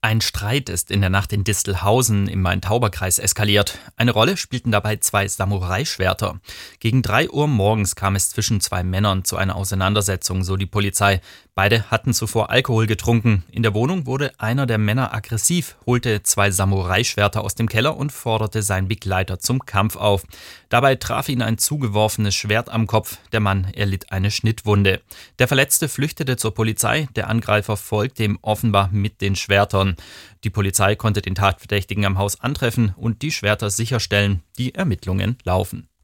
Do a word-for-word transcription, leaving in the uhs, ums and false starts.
Ein Streit ist in der Nacht in Distelhausen im Main-Tauber-Kreis eskaliert. Eine Rolle spielten dabei zwei Samurai-Schwerter. Gegen drei Uhr morgens kam es zwischen zwei Männern zu einer Auseinandersetzung, so die Polizei. Beide hatten zuvor Alkohol getrunken. In der Wohnung wurde einer der Männer aggressiv, holte zwei Samurai-Schwerter aus dem Keller und forderte seinen Begleiter zum Kampf auf. Dabei traf ihn ein zugeworfenes Schwert am Kopf. Der Mann erlitt eine Schnittwunde. Der Verletzte flüchtete zur Polizei. Der Angreifer folgte ihm offenbar mit den Schwertern. Die Polizei konnte den Tatverdächtigen am Haus antreffen und die Schwerter sicherstellen. Die Ermittlungen laufen.